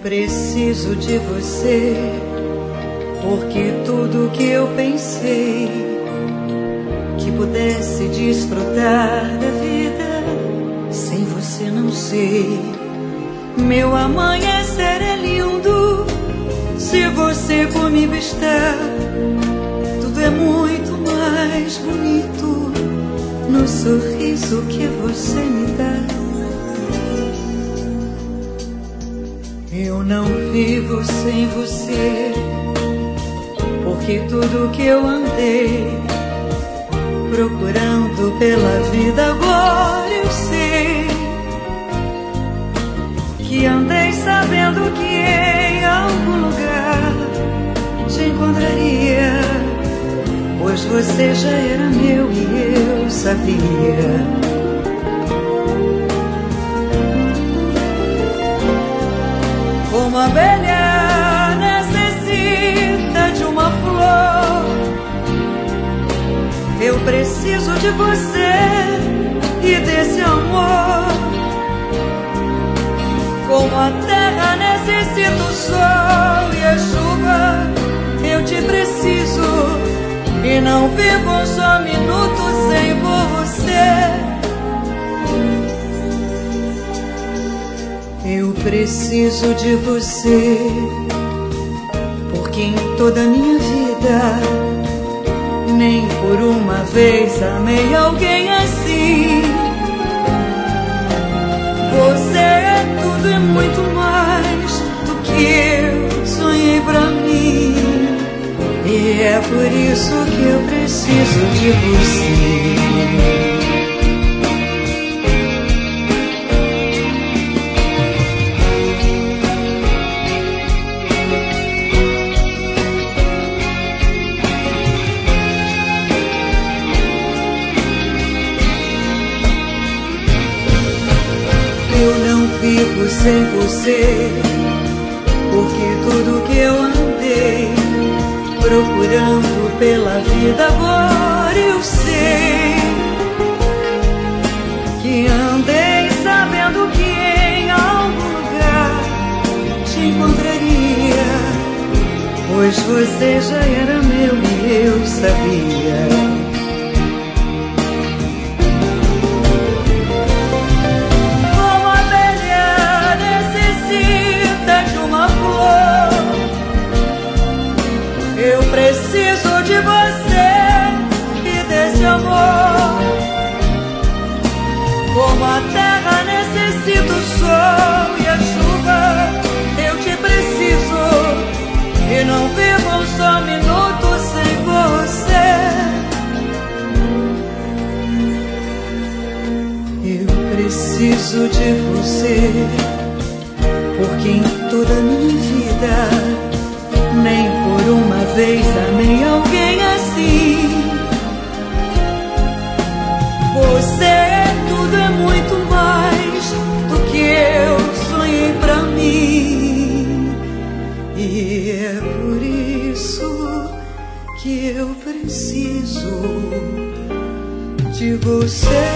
Preciso de você, porque tudo que eu pensei que pudesse desfrutar da vida, sem você não sei. Meu amanhecer é lindo, se você comigo está. Tudo é muito mais bonito no sorriso que você me dá. Eu não vivo sem você, porque tudo que eu andei procurando pela vida, agora eu sei que andei sabendo que em algum lugar te encontraria, pois você já era meu e eu sabia. Como a abelha necessita de uma flor, eu preciso de você e desse amor. Como a terra necessita o sol e a chuva, eu te preciso e não vivo um só minuto sem você. Eu preciso de você, porque em toda a minha vida nem por uma vez amei alguém assim. Você é tudo e muito mais do que eu sonhei pra mim, e é por isso que eu preciso de você. Eu não vivo sem você, porque tudo que eu andei procurando pela vida, agora eu sei que andei sabendo que em algum lugar te encontraria, pois você já era meu e eu sabia. Eu preciso de você e desse amor. Como a terra necessita o sol e a chuva, eu te preciso e não vivo um só minuto sem você. Eu preciso de você, porque em toda a minha vida nem por uma vez amei alguém assim. Você é tudo, é muito mais do que eu sonhei pra mim, e é por isso que eu preciso de você.